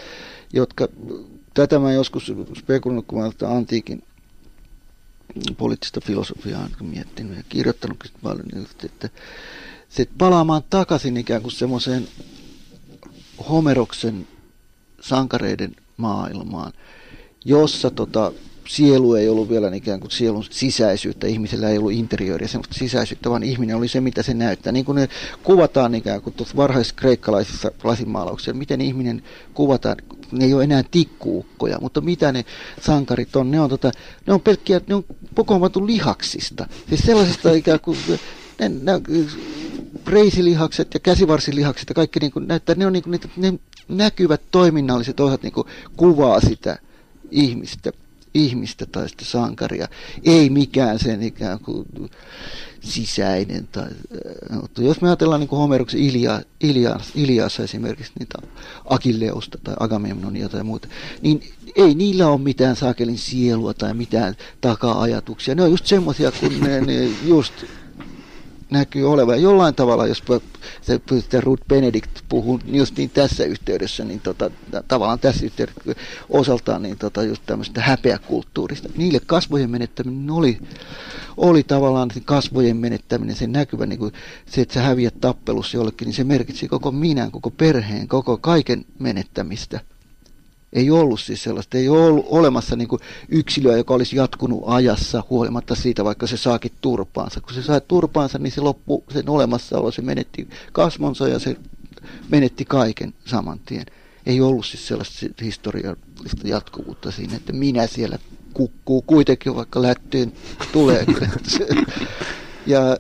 tätä mä joskus spekuloinut, kun mä olen antiikin poliittista filosofiaa miettinyt ja kirjoittanut paljon, että se palaamaan takaisin ikään kuin semmoiseen Homeroksen sankareiden maailmaan, jossa sielu ei ollut vielä ikään kuin sielun sisäisyyttä, ihmisellä ei ollut interiööriä semmoista sisäisyyttä, vaan ihminen oli se, mitä se näyttää. Niin kuin ne kuvataan ikään kuin tuossa varhaiskreikkalaisissa lasinmaalauksissa, miten ihminen kuvataan, ne ei ole enää tikkuukkoja, mutta mitä ne sankarit on, ne on pelkkiä, ne on kokoonpatu lihaksista, siis sellaisista ikään kuin reisilihakset ja käsivarsilihakset ja kaikki niin kuin näyttää, ne on niin kuin ne näkyvät toiminnalliset osat niin kuin kuvaa sitä ihmistä tai sitä sankaria, ei mikään sen ikään kuin sisäinen. Jos me ajatellaan niin kuin Homeroksen Iliassa esimerkiksi niitä Akilleusta tai Agamemnonia tai muuta, niin ei niillä ole mitään saakelin sielua tai mitään taka-ajatuksia. Ne on just semmoisia, kun ne just näkyy olevan. Jollain tavalla, jos se Ruth Benedict puhuu just niin tässä yhteydessä, niin tavallaan tässä yhteydessä osaltaan niin just tämmöistä häpeäkulttuurista. Niille kasvojen menettäminen oli tavallaan kasvojen menettäminen, se näkyvä, niin kuin se, että sä häviät tappelussa jollekin, niin se merkitsi koko minän, koko perheen, koko kaiken menettämistä. Ei ollut siis sellaista, ei ollut olemassa niin kuin yksilöä, joka olisi jatkunut ajassa huolimatta siitä, vaikka se saakin turpaansa. Kun se sai turpaansa, niin se loppui sen olemassaolo, se menetti kasvonsa ja se menetti kaiken saman tien. Ei ollut siis sellaista historiallista jatkuvuutta siinä, että minä siellä kukkuu kuitenkin, vaikka lättyyn tulee. Ja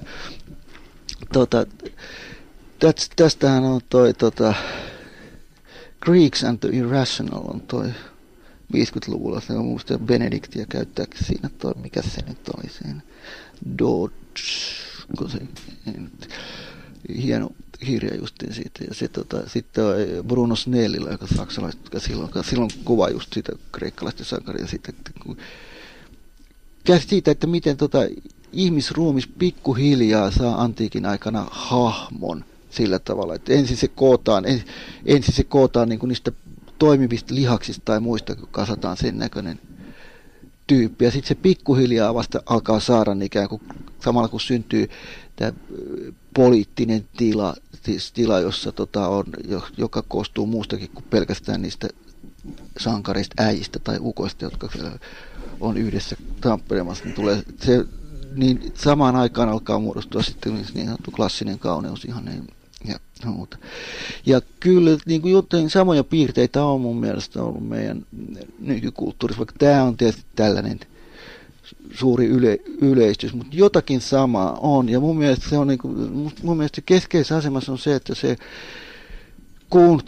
tästähän on toi Greeks and the Irrational on toi 50-luvulla, se on muista Benediktia käyttääkö siinä toi, mikä se nyt oli siinä, Dodge, kun se, hieno kirja justiin siitä, ja se sitten Bruno Snellillä, joka saksalaista, joka silloin kuva just siitä kreikkalaisten sankaria, siitä, että miten ihmisruumis pikkuhiljaa saa antiikin aikana hahmon, sillä tavalla, että ensin se kootaan niin kuin niistä toimivista lihaksista tai muista, kun kasataan sen näköinen tyyppi. Ja sitten se pikkuhiljaa vasta alkaa saada ikään kuin, samalla kun syntyy tämä poliittinen tila, siis tila, jossa joka koostuu muustakin kuin pelkästään niistä sankareista, äijistä tai ukoista, jotka siellä on yhdessä tamppelemassa, niin tulee se, niin samaan aikaan alkaa muodostua sitten niin sanottu klassinen kauneus ihan ja muuta. Ja kyllä niin kuin jotain samoja piirteitä on mun mielestä ollut meidän nykykulttuurissa, vaikka tämä on tietysti tällainen suuri yleistys, mutta jotakin samaa on. Ja mun mielestä se on niin kuin, mun mielestä se keskeisessä asemassa on se, että se kun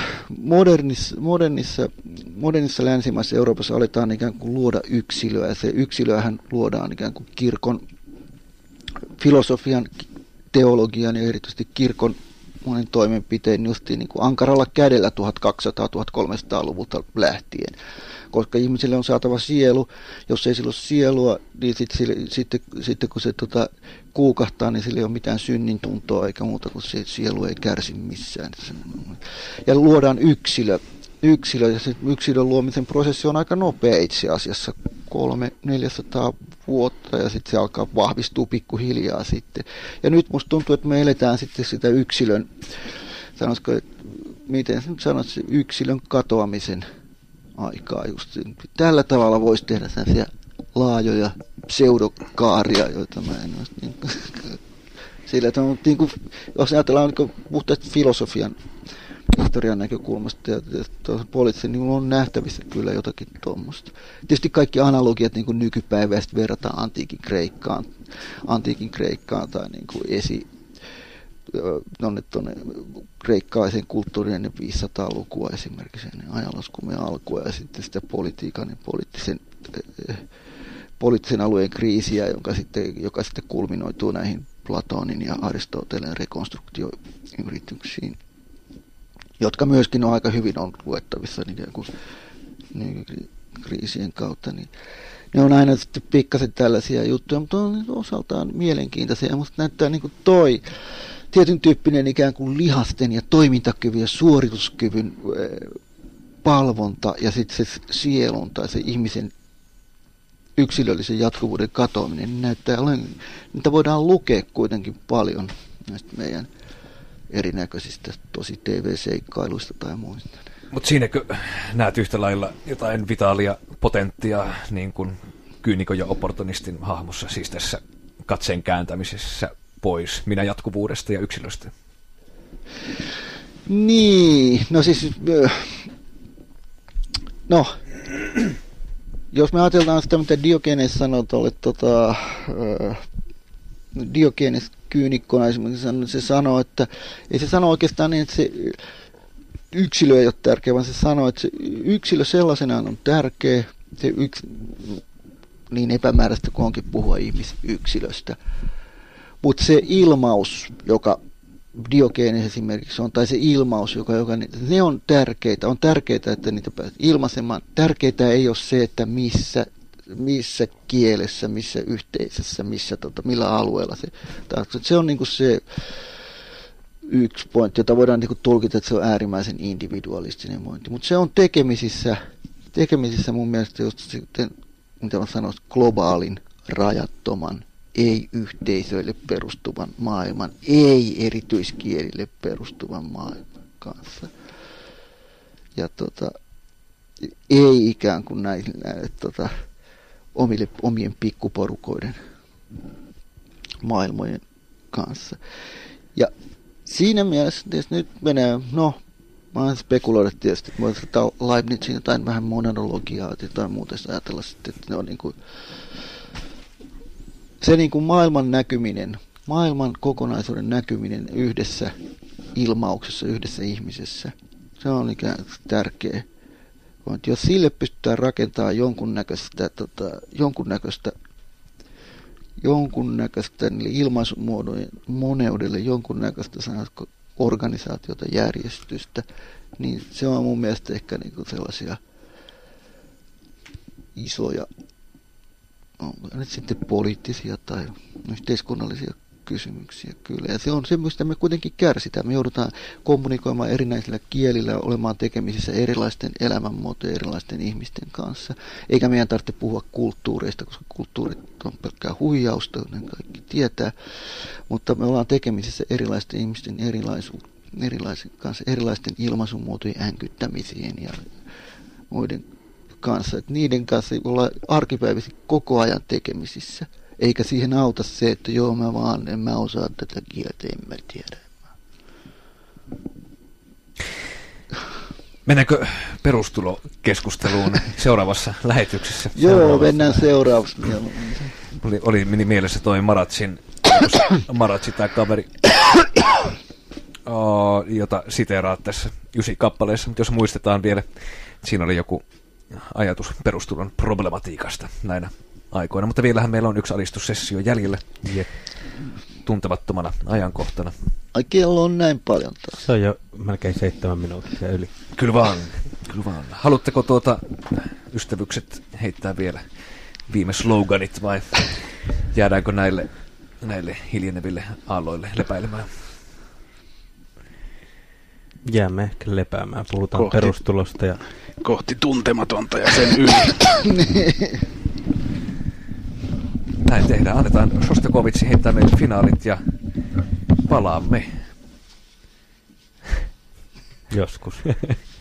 modernissa länsimaissa Euroopassa aletaan ikään kuin luoda yksilöä, se yksilöähän luodaan ikään kuin kirkon filosofian, teologian ja erityisesti kirkon monen toimenpiteen justiin niin kuin ankaralla kädellä 1200-1300-luvulta lähtien. Koska ihmisille on saatava sielu, jos ei sillä ole sielua, niin sitten kun se kuukahtaa, niin sillä ei ole mitään synnin tuntoa eikä muuta, kun se sielu ei kärsi missään. Ja luodaan yksilö ja se yksilön luomisen prosessi on aika nopea itse asiassa, 300-400 vuotta, ja sitten se alkaa vahvistua pikkuhiljaa sitten. Ja nyt musta tuntuu, että me eletään sitten sitä yksilön, sanoisiko, miten nyt sanot, se yksilön katoamisen aikaa just. Tällä tavalla voisi tehdä sellaisia laajoja pseudokaaria, joita mä en olisi niin kuin, sillä, että on, niin kuin, jos ajatellaan niin puhtaasti filosofian historian näkökulmasta ja poliittisen, niin on nähtävissä kyllä jotakin tuommoista. Tietysti kaikki analogiat niin kuin nykypäiväistä verrataan antiikin Kreikkaan tai niin kuin tuonne kreikkalaisen kulttuurin ennen 500-lukua esimerkiksi ennen ajanlaskumme alkua ja sitten sitä politiikan ja poliittisen alueen kriisiä, joka sitten kulminoituu näihin Platonin ja Aristoteleen rekonstruktioyrityksiin, jotka myöskin on aika hyvin on luettavissa niin kriisien kautta. Niin ne on aina sitten pikkasen tällaisia juttuja, mutta on osaltaan mielenkiintoisia. Musta näyttää niin kuin toi tietyn tyyppinen ikään kuin lihasten ja toimintakyvyn ja suorituskyvyn palvonta ja sitten se sielun tai se ihmisen yksilöllisen jatkuvuuden katoaminen, niin näyttää niitä voidaan lukea kuitenkin paljon näistä meidän erinäköisistä tosi TV-seikkailuista tai muista. Mutta siinäkö näet yhtä lailla jotain vitaalia potenttia niin kuin kyynikon ja opportunistin hahmossa, siis tässä katseen kääntämisessä pois minä jatkuvuudesta ja yksilöstä? Niin, no siis, no, jos me ajatellaan sitä, mitä Diogenes sanoi tuolle, Diogenes kyynikkona esimerkiksi, se sanoo, että ei se sano oikeastaan niin, että se yksilö ei ole tärkeä, vaan se sanoo, että se yksilö sellaisenaan on tärkeä, se niin epämääräistä kuin onkin puhua ihmisyksilöstä. Mutta se ilmaus, joka Diogenes esimerkiksi on, tai se ilmaus, joka ne on tärkeitä, että niitä pääsee ilmaisemaan. Tärkeää ei ole se, että missä missä kielessä, missä yhteisössä, millä alueella se. Se on niin kuin se yksi pointti, jota voidaan niin kuin tulkita, että se on äärimmäisen individualistinen pointti. Mutta se on tekemisissä mun mielestä just sitten, mitä mä sanoisin, globaalin, rajattoman, ei yhteisöille perustuvan maailman, ei erityiskielille perustuvan maailman kanssa. Ja ei ikään kuin näille omien pikkuporukoiden maailmojen kanssa. Ja siinä mielessä tietysti nyt menee, mä oon spekuloida tietysti, että voisi ottaa Leibnizin jotain vähän monologiaa tai jotain muuta ajatella sitten, että ne on niin kuin, se niin kuin maailman näkyminen, maailman kokonaisuuden näkyminen yhdessä ilmauksessa, yhdessä ihmisessä, se on ikään kuin tärkeä. Jos sille pystytään rakentamaan jonkunnäköistä ilmaisumuodojen moneudelle, jonkunnäköistä sanotko organisaatiota, järjestystä, niin se on mun mielestä ehkä niinku sellaisia isoja, nyt sitten poliittisia tai yhteiskunnallisia kysymyksiä kyllä. Ja se on se, mistä me kuitenkin kärsitään. Me joudutaan kommunikoimaan erinäisillä kielillä, olemaan tekemisissä erilaisten elämänmuotojen, erilaisten ihmisten kanssa. Eikä meidän tarvitse puhua kulttuureista, koska kulttuurit on pelkkää huijausta, ne kaikki tietää. Mutta me ollaan tekemisissä erilaisten ihmisten erilaisen kanssa, erilaisten ilmaisumuotojen änkyttämisien ja muiden kanssa. Et niiden kanssa ollaan arkipäiväisesti koko ajan tekemisissä. Eikä siihen auta se, että en mä osaa tätä kieltä, en mä tiedä. Mennäänkö perustulokeskusteluun seuraavassa lähetyksessä? Joo, mennään seuraavaksi. Meni mielessä toi Maratsi tai kaveri, jota siteeraat tässä 9 kappaleessa. Jos muistetaan vielä, siinä oli joku ajatus perustulon problematiikasta näinä aikoina, mutta vielähän meillä on yksi alistussessio jäljellä tuntemattomana ajankohtana. Ai kello on näin paljon taas. Se on jo melkein 7 minuuttia yli. Kyllä vaan. Haluatteko ystävykset heittää vielä viime sloganit vai jäädäänkö näille hiljeneville aalloille lepäilemään? Jäämme ehkä lepäämään. Puhutaan perustulosta ja kohti tuntematonta ja sen yli. Näin tehdään. Annetaan Shostakovitsi heittää meille finaalit ja palaamme. joskus.